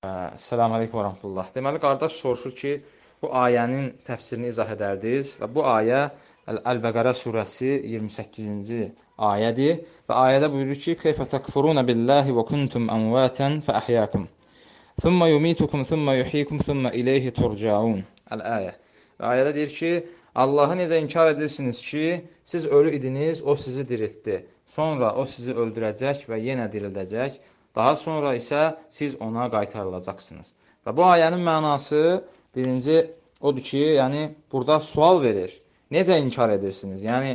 Selamun Aleyküm və Rəhmətullah. Deməli, qardaş soruşur ki, bu ayənin təfsirini izah edərdiniz və bu ayə Əl-Bəqərə surəsi 28-ci ayədir və ayədə buyurur ki, Keyfə təkfuruna billahi və kuntum əmvətən fəəhyəkum. Thumma yumitukum, thumma yuhyikum, thumma ileyhi turcaun. Əl-ayə. Və ayədə deyir ki, Allahı necə inkar edirsiniz ki, siz ölü idiniz, o sizi diriltdi. Sonra o sizi öldürəcək və yenə dirildəcək. Daha sonra isə siz ona qaytarılacaqsınız. Və bu ayənin mənası birinci odur ki, yəni burada sual verir. Necə inkar edirsiniz? Yəni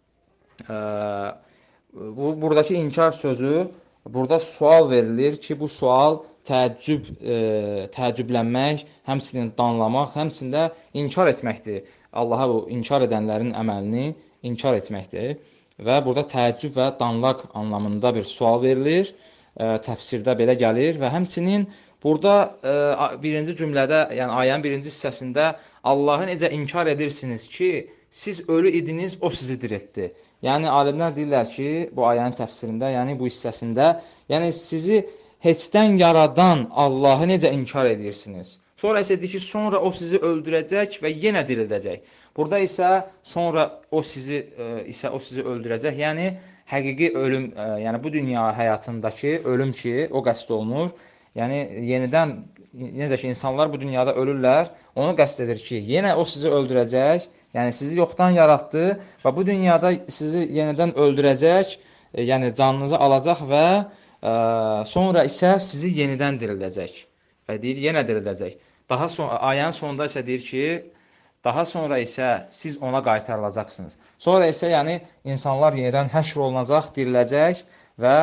buradakı inkar sözü burada sual verilir ki, bu sual təəccüblənmək, həmçinin danlamaq, həmçində inkar etməkdir. Allaha bu inkar edənlərin əməlini inkar etməkdir. Və burada təəccüb və danlaq anlamında bir sual verilir. Təfsirdə belə gəlir və həmçinin burada birinci cümlədə, yəni ayənin birinci hissəsində Allahı necə inkar edirsiniz ki, siz ölü idiniz, o sizi diriltdi. Yəni alimlər deyirlər ki, bu ayənin təfsirində, yəni bu hissəsində, yəni sizi heçdən yaradan Allahı necə inkar edirsiniz? Sonra isə deyir ki, sonra o sizi öldürəcək və yenə dirildəcək. Burada isə sonra o sizi öldürəcək. Yəni həqiqi ölüm, yəni bu dünya həyatındakı ölüm ki, o qəsd olunur. Yəni yenidən necə ki insanlar bu dünyada ölürlər, onu qəsd edir ki, yenə o sizi öldürəcək. Yəni sizi yoxdan yaratdı və bu dünyada sizi yenidən öldürəcək, yəni canınızı alacaq və sonra isə sizi yenidən dirildəcək. Və deyir, yenə dirildəcək. Daha sonra ayənin sonunda isə deyir ki, daha sonra isə siz ona qaytarılacaqsınız. Sonra isə yəni insanlar yenidən həşr olunacaq, diriləcək və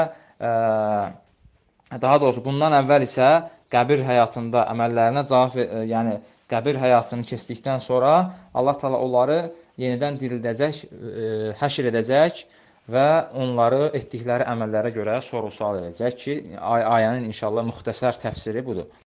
daha doğrusu bundan əvvəl isə qəbir həyatında əməllərinə yəni qəbir həyatını keçdikdən sonra Allah Taala onları yenidən dirildəcək, həşr edəcək və onları etdikləri əməllərə görə sorğu-sual edəcək ki, ayənin inşallah müxtəsər təfsiri budur.